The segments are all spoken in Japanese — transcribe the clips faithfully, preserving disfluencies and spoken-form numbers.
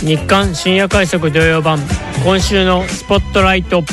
日刊深夜快速土曜版、今週のスポットライト。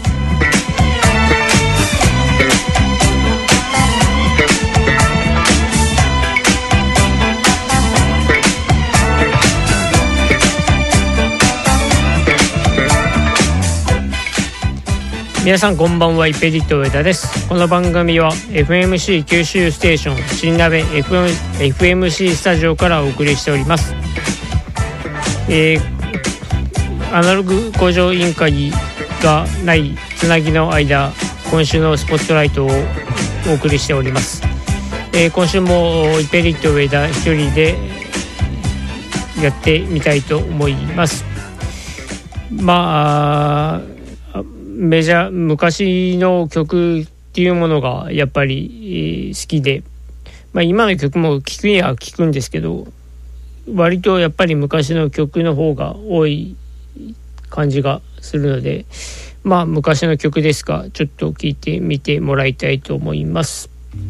皆さんこんばんは、イペディット上田です。この番組は エフエムシー 九州ステーション新鍋 エフエムシー スタジオからお送りしております。えー、アナログ工場委員会がないつなぎの間、今週のスポットライトをお送りしております。えー、今週もイペディット上田一人でやってみたいと思います。まあメジャー昔の曲っていうものがやっぱり、えー、好きで、まあ、今の曲も聴くには聴くんですけど、割とやっぱり昔の曲の方が多い感じがするので、まあ昔の曲ですがちょっと聴いてみてもらいたいと思います。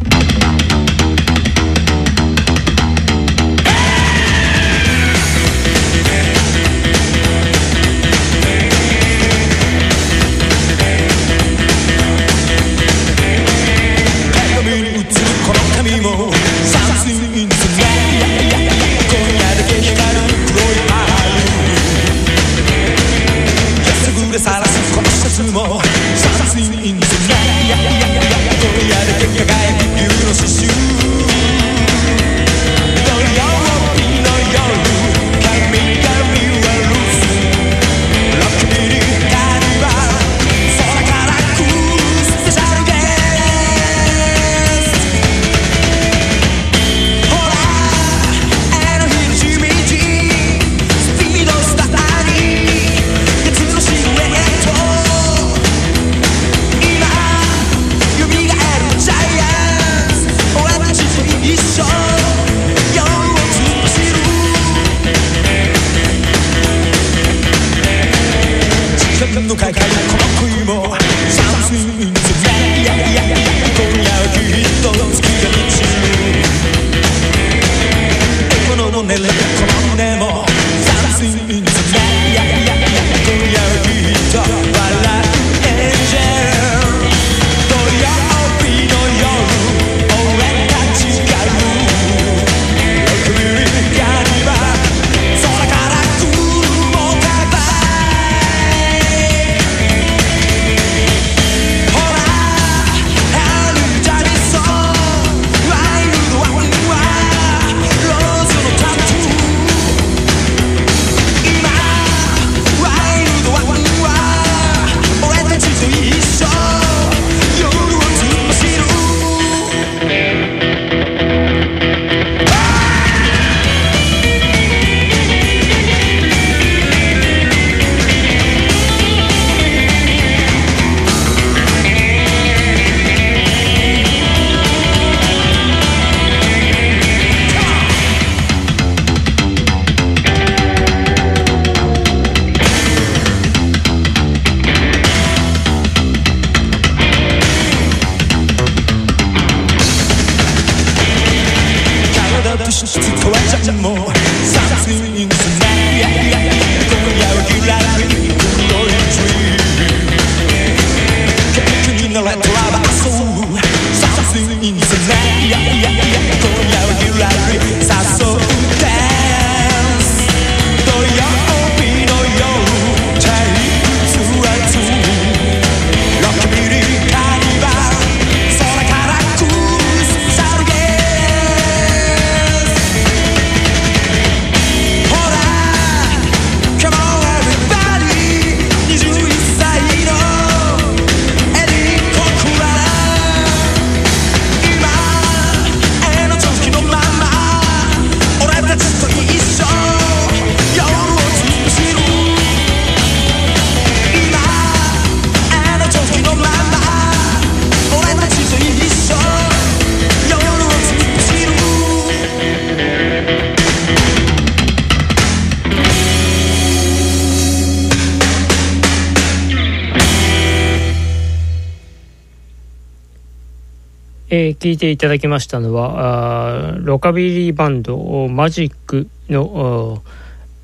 えー、聞いていただきましたのは、あロカビリーバンドマジックの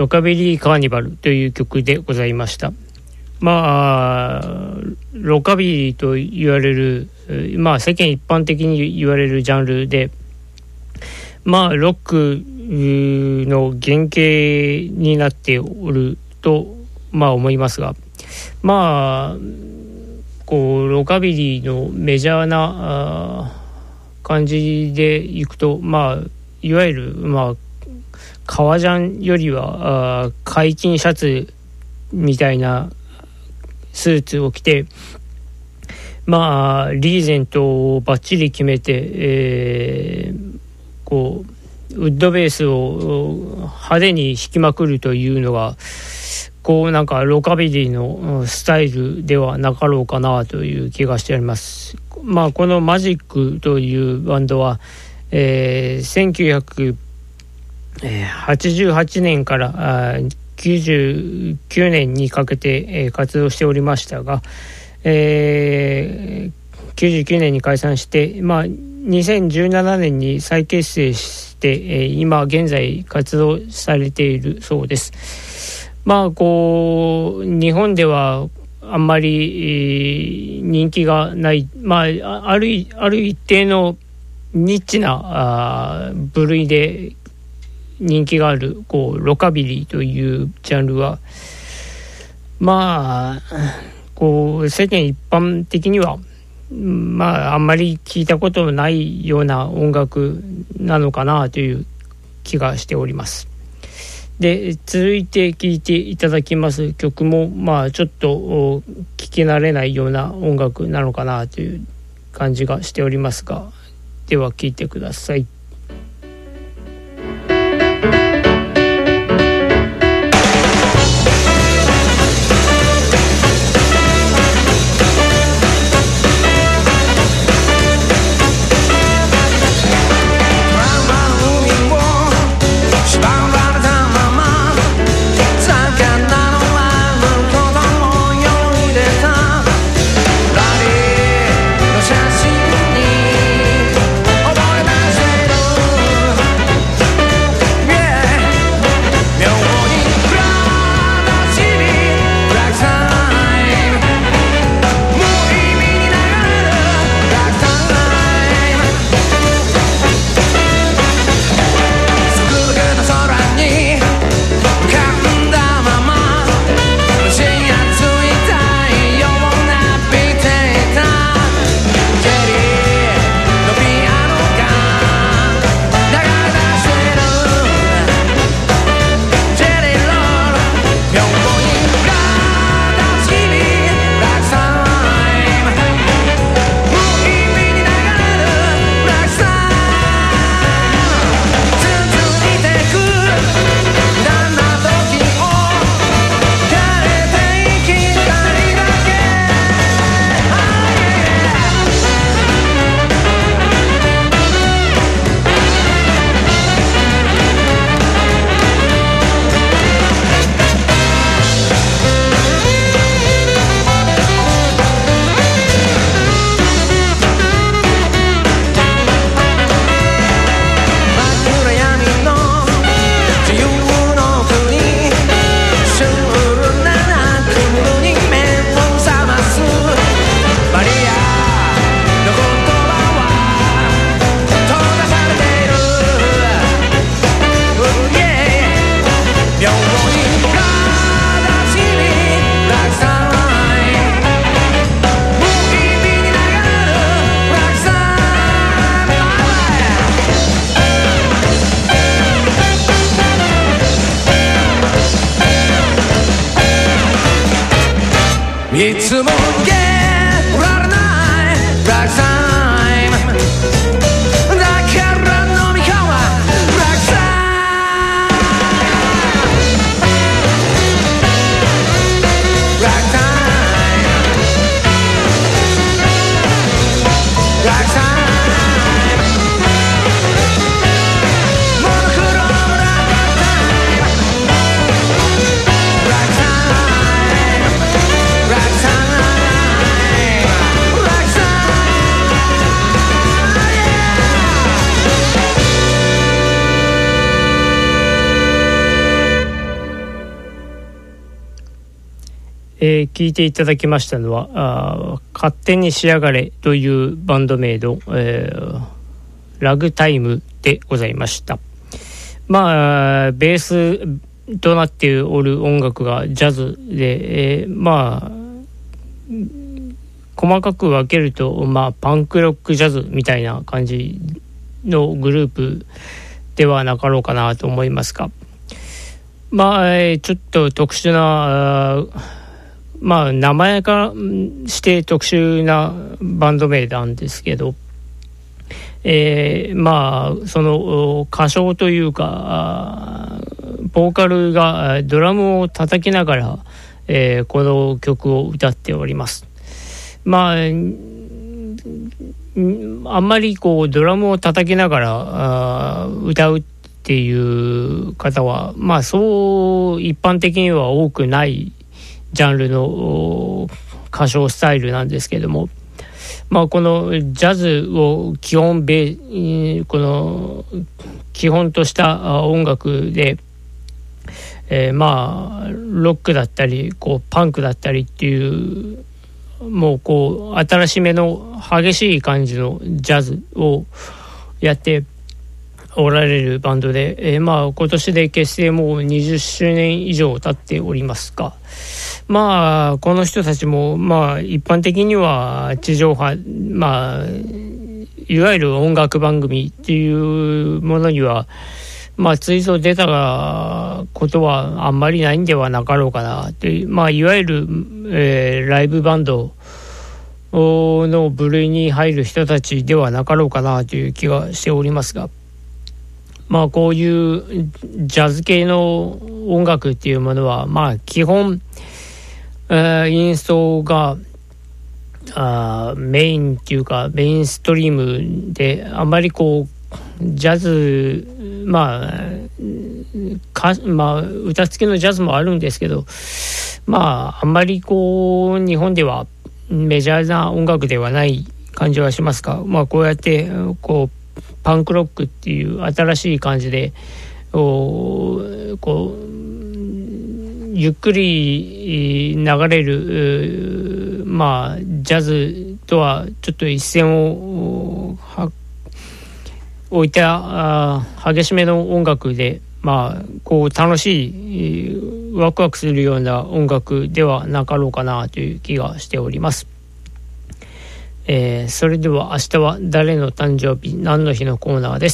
ロカビリーカーニバルという曲でございました。まあロカビリーと言われる、まあ世間一般的に言われるジャンルで、まあロックの原型になっておるとまあ思いますが、まあこうロカビリーのメジャーな感じでいくと、まあいわゆるまあ革ジャンよりは解禁シャツみたいなスーツを着て、まあリーゼントをバッチリ決めて、えー、こうウッドベースを派手に弾きまくるというのがこうなんかロカビリーのスタイルではなかろうかなという気がしております。まあこのマジックというバンドは、えー、せんきゅうひゃくはちじゅうはちねんからきゅうじゅうきゅうねんにかけて活動しておりましたが、えー、きゅうじゅうきゅうねんに解散して、まあ、にせんじゅうななねんに再結成して今現在活動されているそうです。まあこう日本ではあんまり人気がない、まあ、あるある一定のニッチなあ部類で人気があるこうロカビリーというジャンルはまあこう世間一般的にはまああんまり聞いたことのないような音楽なのかなという気がしております。で続いて聴いていただきます曲もまあちょっと聞き慣れないような音楽なのかなという感じがしておりますが、では聴いてください。 いつも受けられないブラックタイムだから飲み込むブラックタイムブラックタイムブラックタイムモノクロームなブラックタイムブラックタイムえー、聞いていただきましたのはあ勝手に仕上がれというバンド名の、えー、ラグタイムでございました。まあベースとなっておる音楽がジャズで、えー、まあ細かく分けると、まあ、パンクロックジャズみたいな感じのグループではなかろうかなと思いますが、まあ、えー、ちょっと特殊なまあ名前からして特殊なバンド名なんですけど、えー、まあその歌唱というかボーカルがドラムを叩きながら、えー、この曲を歌っております。まああんまりこうドラムを叩きながら歌うっていう方はまあそう一般的には多くないジャンルの歌唱スタイルなんですけども、まあこのジャズを基本ベこの基本とした音楽で、えー、まあロックだったりこうパンクだったりっていうもうこう新しめの激しい感じのジャズをやっておられるバンドで、えー、まあ今年で結成もうにじゅっしゅうねん以上経っておりますが、まあこの人たちもまあ一般的には地上波、まあいわゆる音楽番組っていうものにはまあついぞ出たことはあんまりないんではなかろうかなっていう、まあいわゆる、えー、ライブバンドの部類に入る人たちではなかろうかなという気がしておりますが、まあこういうジャズ系の音楽っていうものはまあ基本、えー、インストがあメインっていうかメインストリームであまりこうジャズまあかまあ歌付きのジャズもあるんですけど、まああんまりこう日本ではメジャーな音楽ではない感じはしますが、まあこうやってこうパンクロックっていう新しい感じでこうゆっくり流れるまあジャズとはちょっと一線を置いた激しめの音楽で、まあこう楽しいワクワクするような音楽ではなかろうかなという気がしております。えー、それでは明日は誰の誕生日何の日のコーナーです。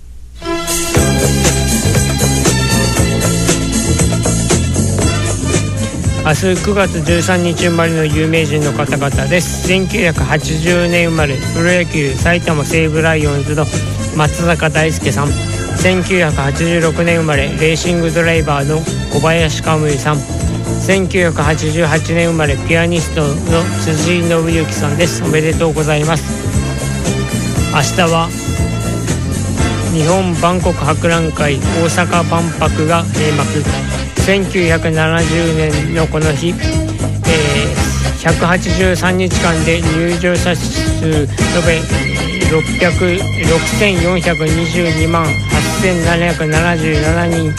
明日くがつじゅうさんにち生まれの有名人の方々です。せんきゅうひゃくはちじゅうねん生まれプロ野球埼玉西武ライオンズの松坂大輔さん、せんきゅうひゃくはちじゅうろくねん生まれレーシングドライバーの小林可夢さん、せんきゅうひゃくはちじゅうはちねん生まれピアニストの辻井信之さんです。おめでとうございます。明日は日本万国博覧会大阪万博が閉幕。せんきゅうひゃくななじゅうねんのこの日、えー、ひゃくはちじゅうさんにちかんで入場者数延べろっせんよんひゃくにじゅうにまんはっせんななひゃくななじゅうななにんを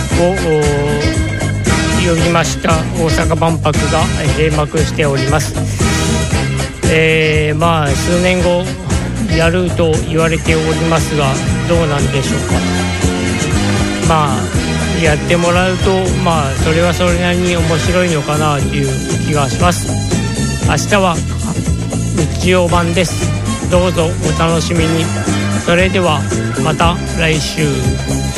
呼びました大阪万博が閉幕しております。えー、まあ数年後やると言われておりますがどうなんでしょうか。まあやってもらうとまあそれはそれなりに面白いのかなという気がします。明日は日曜版です。どうぞお楽しみに。それではまた来週。